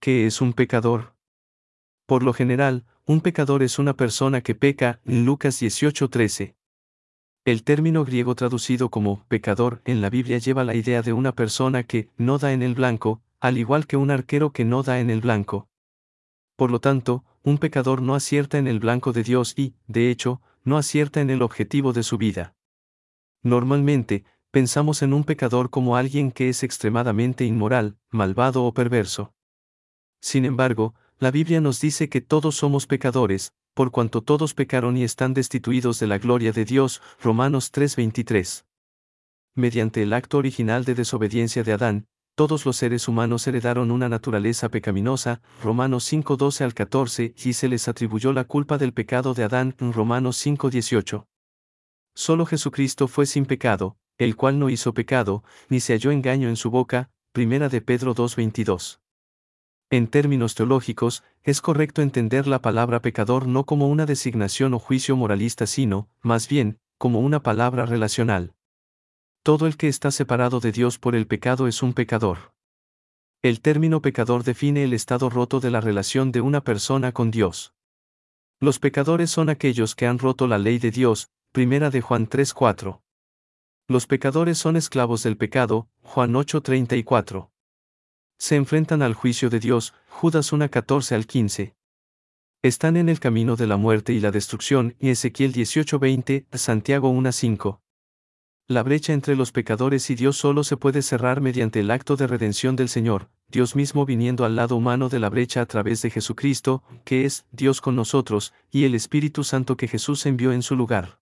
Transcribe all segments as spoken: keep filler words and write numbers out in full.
¿Qué es un pecador? Por lo general, un pecador es una persona que peca, Lucas dieciocho trece. El término griego traducido como pecador en la Biblia lleva la idea de una persona que no da en el blanco, al igual que un arquero que no da en el blanco. Por lo tanto, un pecador no acierta en el blanco de Dios y, de hecho, no acierta en el objetivo de su vida. Normalmente, pensamos en un pecador como alguien que es extremadamente inmoral, malvado o perverso. Sin embargo, la Biblia nos dice que todos somos pecadores, por cuanto todos pecaron y están destituidos de la gloria de Dios, Romanos tres veintitrés. Mediante el acto original de desobediencia de Adán, todos los seres humanos heredaron una naturaleza pecaminosa, Romanos cinco doce al catorce, y se les atribuyó la culpa del pecado de Adán, Romanos cinco dieciocho. Solo Jesucristo fue sin pecado, el cual no hizo pecado, ni se halló engaño en su boca, Primera de Pedro dos veintidós. En términos teológicos, es correcto entender la palabra pecador no como una designación o juicio moralista sino, más bien, como una palabra relacional. Todo el que está separado de Dios por el pecado es un pecador. El término pecador define el estado roto de la relación de una persona con Dios. Los pecadores son aquellos que han roto la ley de Dios, Primera de Juan tres cuatro. Los pecadores son esclavos del pecado, Juan ocho treinta y cuatro. Se enfrentan al juicio de Dios, Judas uno catorce al quince. Están en el camino de la muerte y la destrucción, y Ezequiel dieciocho veinte, Santiago uno cinco. La brecha entre los pecadores y Dios solo se puede cerrar mediante el acto de redención del Señor, Dios mismo viniendo al lado humano de la brecha a través de Jesucristo, que es Dios con nosotros, y el Espíritu Santo que Jesús envió en su lugar.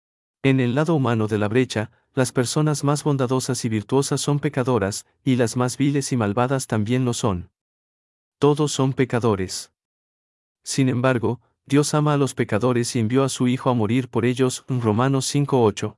En el lado humano de la brecha, las personas más bondadosas y virtuosas son pecadoras, y las más viles y malvadas también lo son. Todos son pecadores. Sin embargo, Dios ama a los pecadores y envió a su Hijo a morir por ellos, Romanos cinco ocho.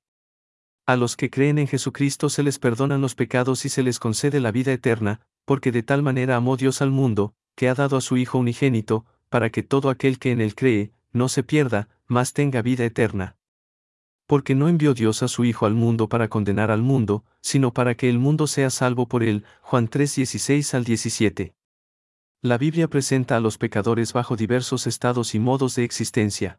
A los que creen en Jesucristo se les perdonan los pecados y se les concede la vida eterna, porque de tal manera amó Dios al mundo, que ha dado a su Hijo unigénito, para que todo aquel que en él cree, no se pierda, mas tenga vida eterna. Porque no envió Dios a su Hijo al mundo para condenar al mundo, sino para que el mundo sea salvo por él, Juan tres dieciséis al diecisiete. La Biblia presenta a los pecadores bajo diversos estados y modos de existencia.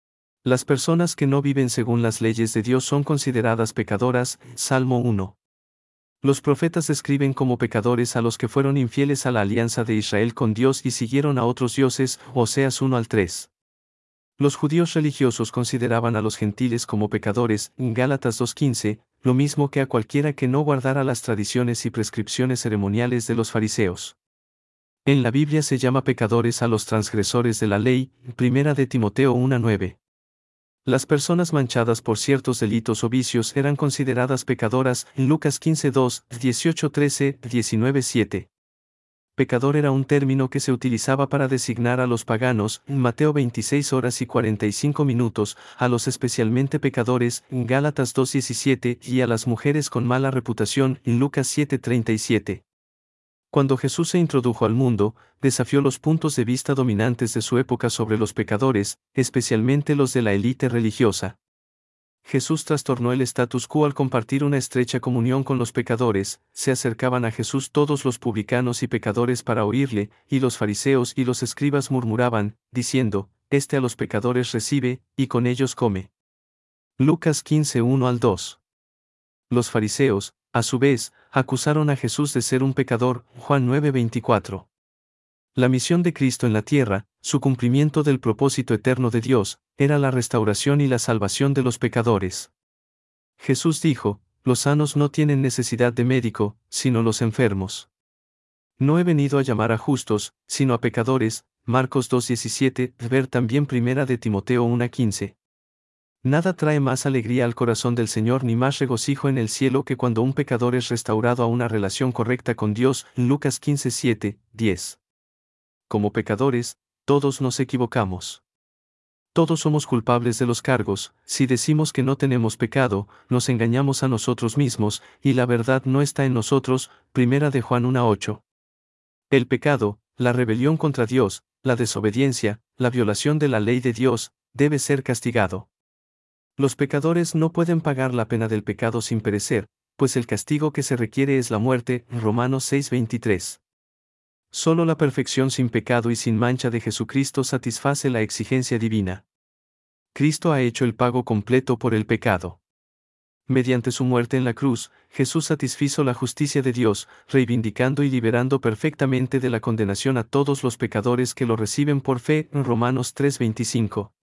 Las personas que no viven según las leyes de Dios son consideradas pecadoras, Salmo uno. Los profetas describen como pecadores a los que fueron infieles a la alianza de Israel con Dios y siguieron a otros dioses, Oseas uno al tres. Los judíos religiosos consideraban a los gentiles como pecadores, Gálatas dos quince, lo mismo que a cualquiera que no guardara las tradiciones y prescripciones ceremoniales de los fariseos. En la Biblia se llama pecadores a los transgresores de la ley, Primera de Timoteo uno nueve. Las personas manchadas por ciertos delitos o vicios eran consideradas pecadoras, Lucas quince dos, dieciocho trece, diecinueve siete. Pecador era un término que se utilizaba para designar a los paganos, Mateo veintiséis horas y cuarenta y cinco minutos, a los especialmente pecadores, Gálatas dos diecisiete, y a las mujeres con mala reputación, Lucas siete treinta y siete. Cuando Jesús se introdujo al mundo, desafió los puntos de vista dominantes de su época sobre los pecadores, especialmente los de la élite religiosa. Jesús trastornó el status quo al compartir una estrecha comunión con los pecadores, se acercaban a Jesús todos los publicanos y pecadores para oírle, y los fariseos y los escribas murmuraban, diciendo, «Este a los pecadores recibe, y con ellos come». Lucas quince uno al dos. Los fariseos, a su vez, acusaron a Jesús de ser un pecador, Juan nueve veinticuatro. La misión de Cristo en la tierra, su cumplimiento del propósito eterno de Dios, era la restauración y la salvación de los pecadores. Jesús dijo, los sanos no tienen necesidad de médico, sino los enfermos. No he venido a llamar a justos, sino a pecadores, Marcos dos diecisiete, ver también Primera de Timoteo uno quince. Nada trae más alegría al corazón del Señor ni más regocijo en el cielo que cuando un pecador es restaurado a una relación correcta con Dios, Lucas quince siete, diez. Como pecadores, todos nos equivocamos. Todos somos culpables de los cargos, si decimos que no tenemos pecado, nos engañamos a nosotros mismos, y la verdad no está en nosotros, Primera de Juan uno ocho. El pecado, la rebelión contra Dios, la desobediencia, la violación de la ley de Dios, debe ser castigado. Los pecadores no pueden pagar la pena del pecado sin perecer, pues el castigo que se requiere es la muerte, Romanos seis veintitrés. Solo la perfección sin pecado y sin mancha de Jesucristo satisface la exigencia divina. Cristo ha hecho el pago completo por el pecado. Mediante su muerte en la cruz, Jesús satisfizo la justicia de Dios, reivindicando y liberando perfectamente de la condenación a todos los pecadores que lo reciben por fe. Romanos tres veinticinco.